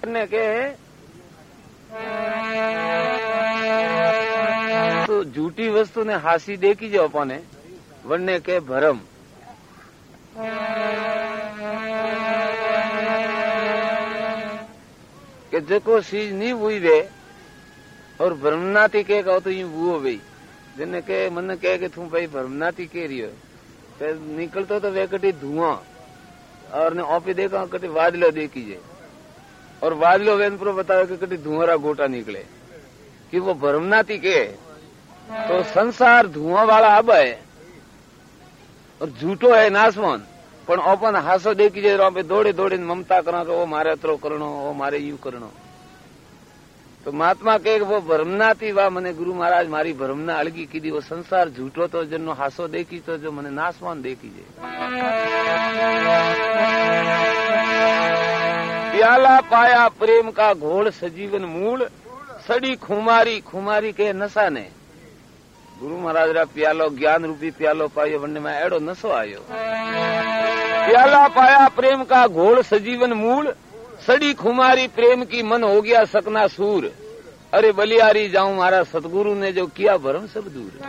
ने के तो झूठी वस्तु ने हासी देखी जो अपने वरने के भरम। के जेको चीज नहीं हुई वे और भ्रमनाती के कहो तो यूं वो वही जिन्हें के मन कहे कि तू भाई भ्रमनाती के रही हो तो निकलतो तो वे कटी धुआं और ने ऑपी देखा कटी वादलो देखीजे और वादलो वेन पर बताओ कि कटी धुआरा गोटा निकले कि वो भ्रमनाती के। तो संसार धुआं वाला अब है और झूठो है नासवान पण ओपन हासो देखी जे पे दौड़े दौड़े ममता करो कि वो मारे अतरो करणो वो मारे यू करणो। तो महात्मा के वो भ्रमनाती वा मने गुरु महाराज मारी भ्रमना अलगी कीधी वो संसार झूठो तो जनो हासो देखी तो जो मने नासवान देखी जे। प्याला पाया प्रेम का घोल सजीवन मूल सड़ी खुमारी खुमारी के नशा ने गुरु महाराज रा प्यालो ज्ञान रूपी प्यालो पायो वन्ने में एड़ो नशो आयो। प्याला पाया प्रेम का घोल सजीवन मूल सड़ी खुमारी प्रेम की मन हो गया सकना सूर। अरे बलियारी जाऊं मारा सतगुरु ने जो किया भरम सब दूर।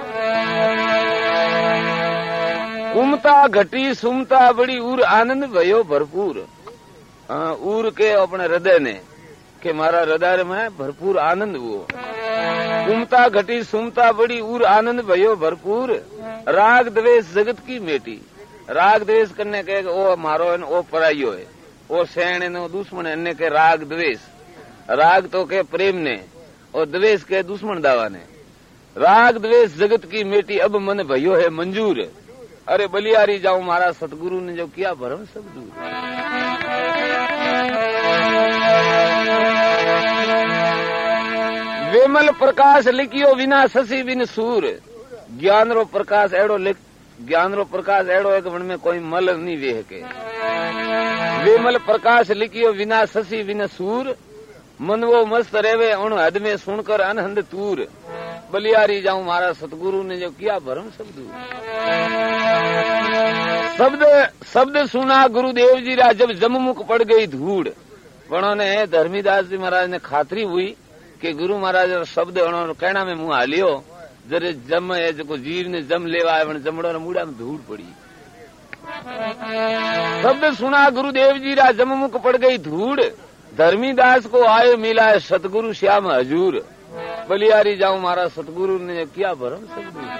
कुमता घटी सुमता बड़ी उर आनंद भयो भरपूर। उर के अपने हृदय ने के मारा हृदय में भरपूर आनंद हुओ। कुमता घटी सुमता बड़ी उर आनंद भयो भरपूर। राग द्वेष जगत की मेटी राग द्वेष करने के ओ मारो है ओ पराइयो है ओ सैन है दुश्मन है के राग द्वेष। राग तो के प्रेम ने और द्वेष के दुश्मन दावा ने। राग द्वेष जगत की मेटी अब मन भयो है मंजूर। अरे बलियारी जाऊं मारा सतगुरु ने जो किया भरम सब दूर। विमल प्रकाश लिखियो विना शशि बिन सूर। ज्ञान रो प्रकाश एड़ो लिख ज्ञान रो प्रकाश एड़ो एक मन में कोई मल नहीं वेह के। विमल प्रकाश लिखियो विना शशि बिन सूर। मन वो मस्त रेवे उन हद में सुनकर अनहद तूर। बलियारी जाऊं मारा सतगुरु ने जो किया भरम सब दूर। शब्द शब्द सुना गुरुदेव जी रा जब जममुख पड़ गई धूड़। उन्होंने धर्मीदास जी महाराज ने खातरी हुई कि गुरु महाराज शब्द उन्होंने कहना में मुंह हालियो जरे जम है जो जीव ने जम लेवा है जमड़ो ने मूड़ा में धूड़ पड़ी। शब्द सुना गुरुदेव जी रा जममुख पड़ गई धूड़। धर्मीदास को आए मिला है सतगुरु श्याम हजूर। बलियारी जाऊं मारा सतगुरु ने किया भरम सब दूर।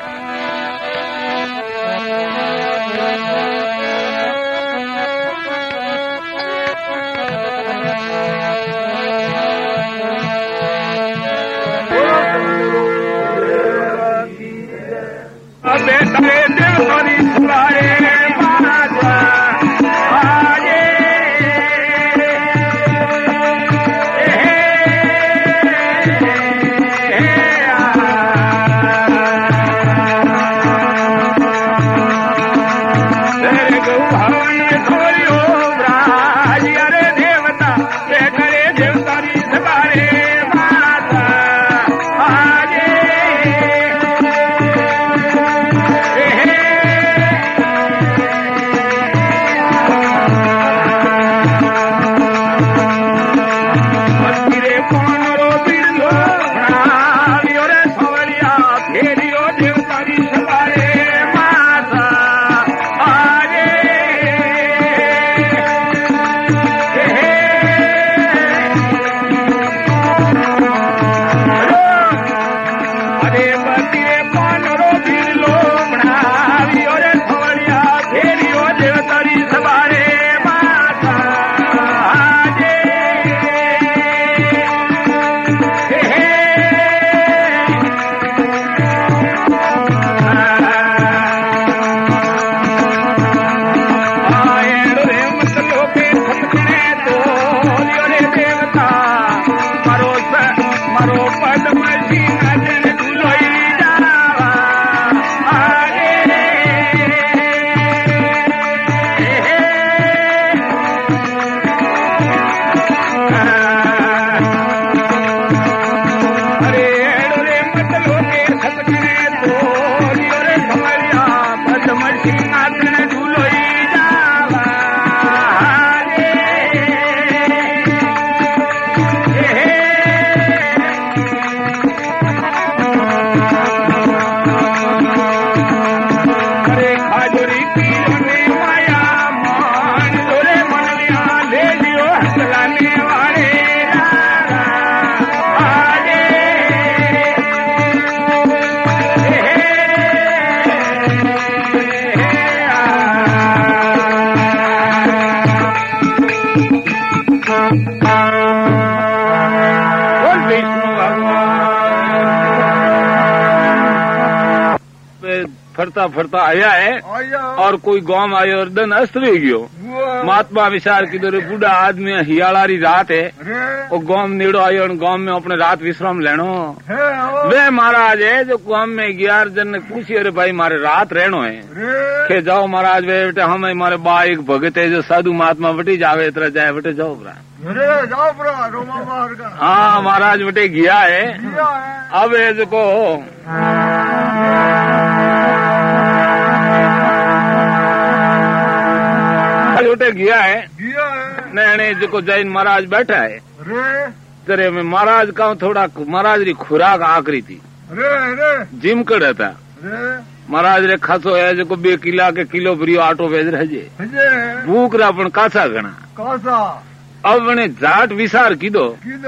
फरता फरता आया है और कोई गांव आयो और दिन अस्त भी गयो। महात्मा विचार की दो बूढ़ा आदमी हियालारी रात है वो गांव नेड़ो आयो और गांव में अपने रात विश्राम लेनो। वे महाराज है जो गांव में 11 जन ने पूछी अरे भाई मारे रात रहनो है के जाओ महाराज वे बेटे हम हमारे बा एक भगत है जो साधु महात्मा बटी जावे इतना जाए बेटे जाओ ब्रा। हाँ महाराज बेटे गया है अब को बेटे गया है नैने जो जैन महाराज बैठा है तेरे में महाराज का थोड़ा महाराज री खुराक आकरी थी जिमकड़ था महाराज रे खासो है जो 2 किला के किलो भरियो आटो भेज रहे भूख रहा पण कासा घना अब ने जाट विसार कीधो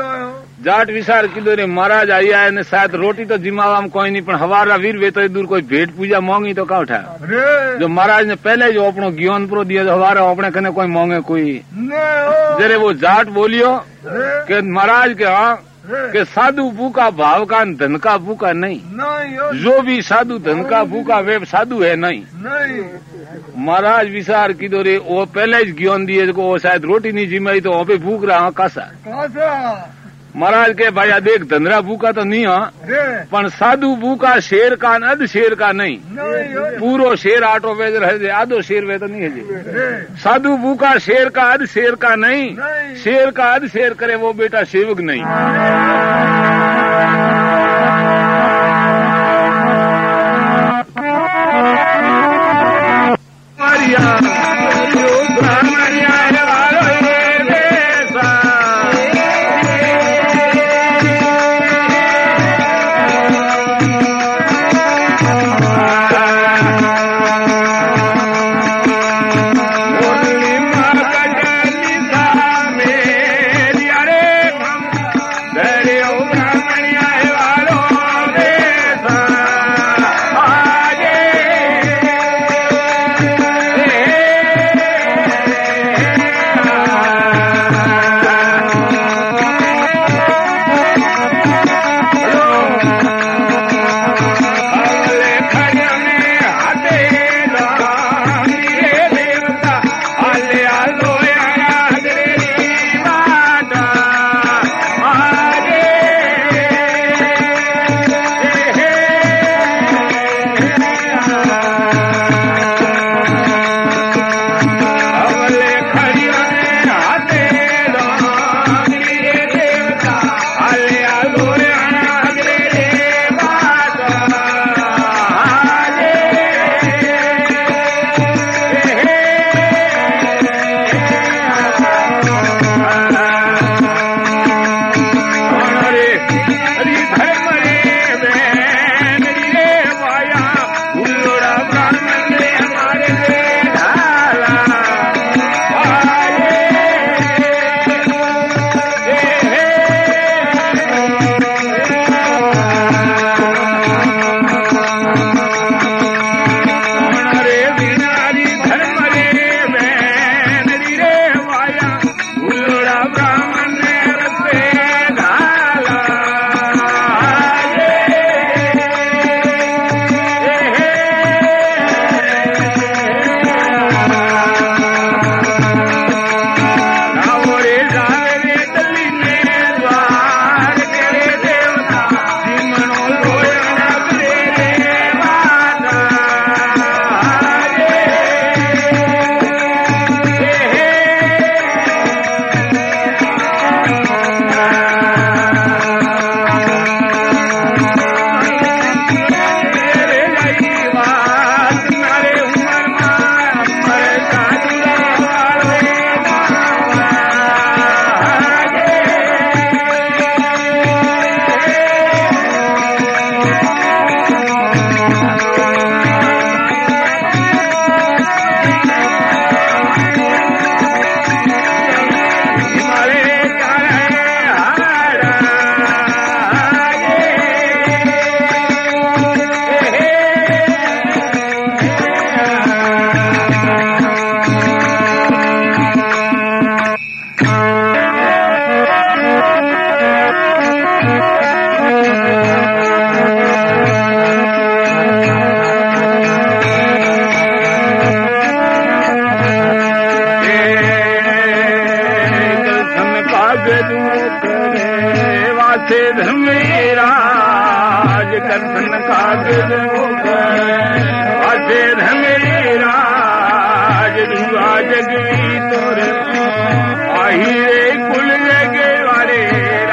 रे महाराज आई आए ने शायद रोटी तो जिमावाम कोई नहीं पण हवारा वीर वे तो दूर कोई भेंट पूजा मांगी तो का उठा जो महाराज ने पहले जो अपनो ज्ञान प्रो दिया जो हवारा अपने कने कोई मांगे कोई जरे वो जाट बोलियो कि महाराज के हाँ कि साधु भूखा भाव का धन का भूखा नहीं जो भी साधु धन का भूखा वे साधु है नहीं। महाराज विचार की दो रे वो पहले ही ज्ञान दिए वो शायद रोटी नहीं जिमाई तो वहाँ पे भूख रहा कासा महाराज के भाई देख धंधरा भूखा तो नहीं हाँ पण साधु भूखा शेर का अध शेर का नहीं पूरो शेर आटो वेज रहे आधो शेर वे तो नहीं है साधु भूखा शेर का अध शेर का नहीं शेर का अध शेर करे वो बेटा सेवक नहीं। वासे धर्मेराज करसन कागज वासे धर्मेराज दुआ जगवी तोर आही रे कुल जगे वारे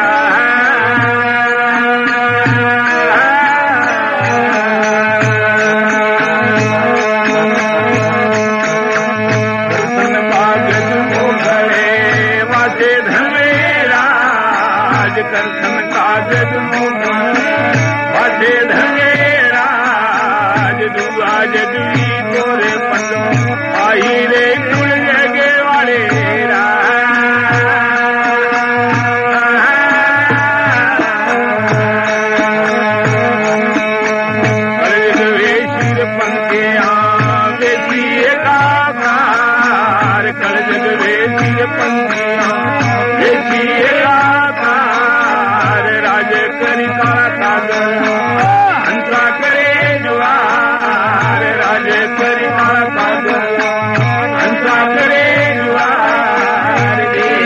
करसन कागज वासे धर्मेराज दुआ जगवी तोरे पंड आई रे कुल जगे वाले कल जग वे सिर पंखिया वेसी राज करी काला हंसा करे जुआर राज करी काला हंसा करे जुआर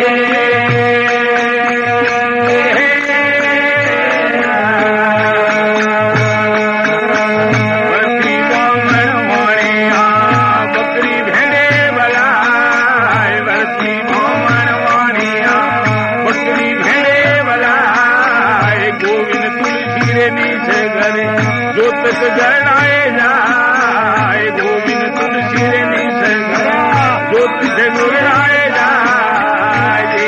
बकरी बामण वाणिया बकरी भेड़े बलाय बकरी बामण वाणिया बकरी भेड़े बलाय गोविंद तुलसी रे नीचे घरे जो तक जड़ाए जाए गोविंद तुलसी रे नीचे घरे जो तक जड़ाए जाए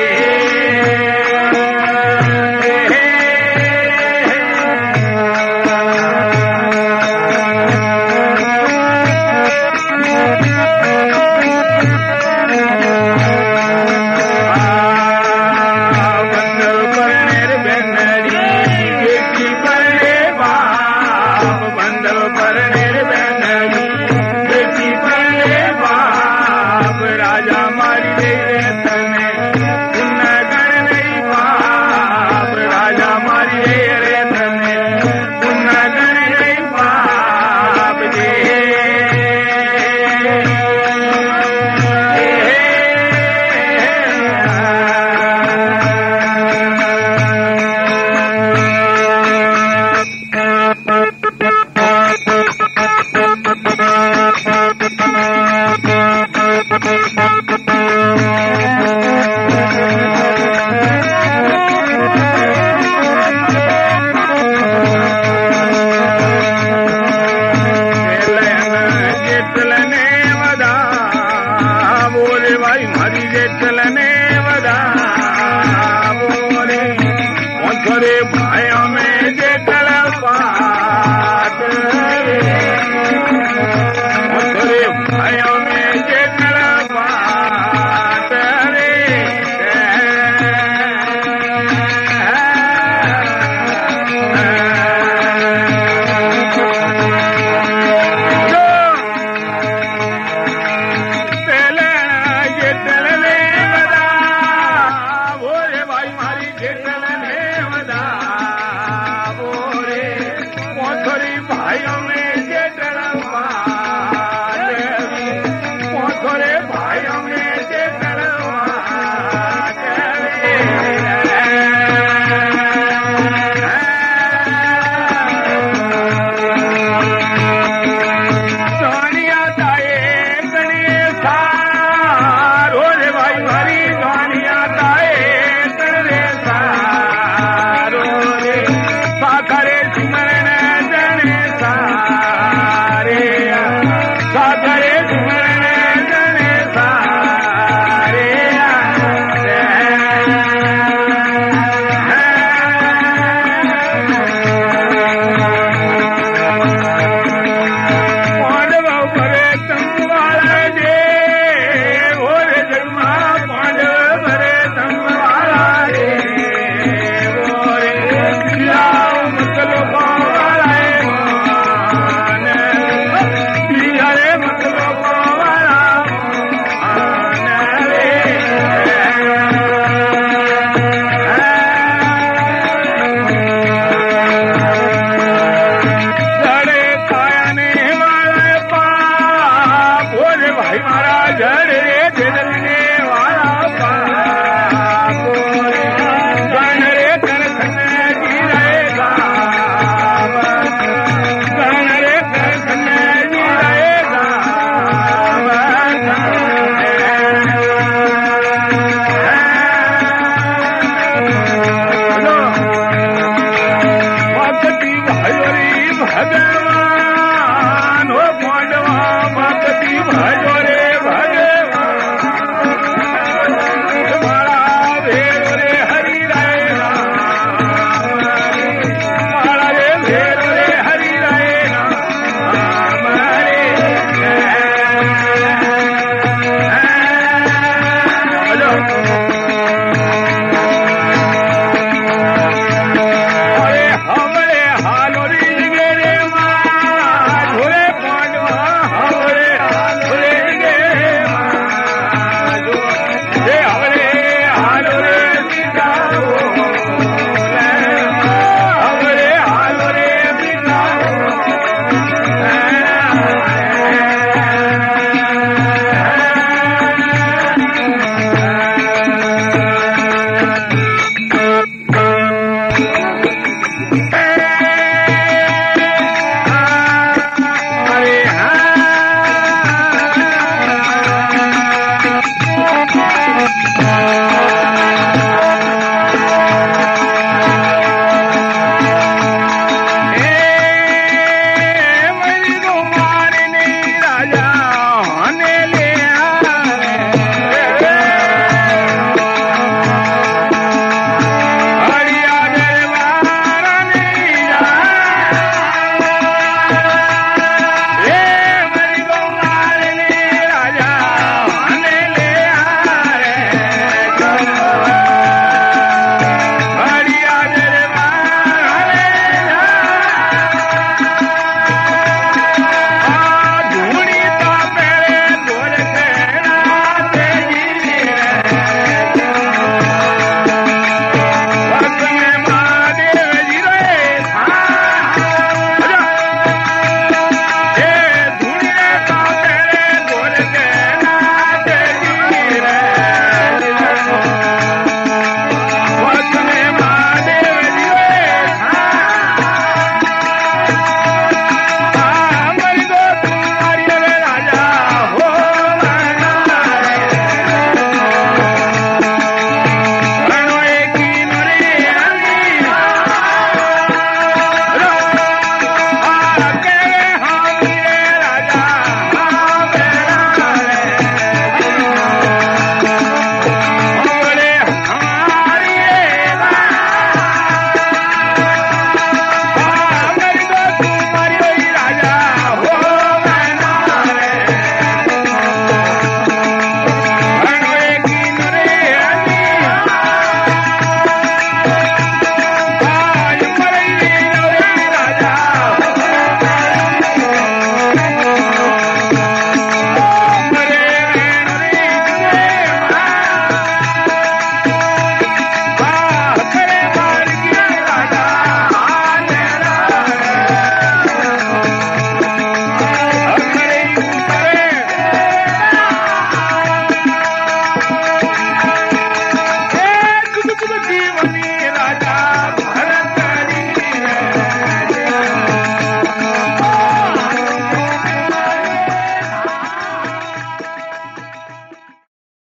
बनी राजा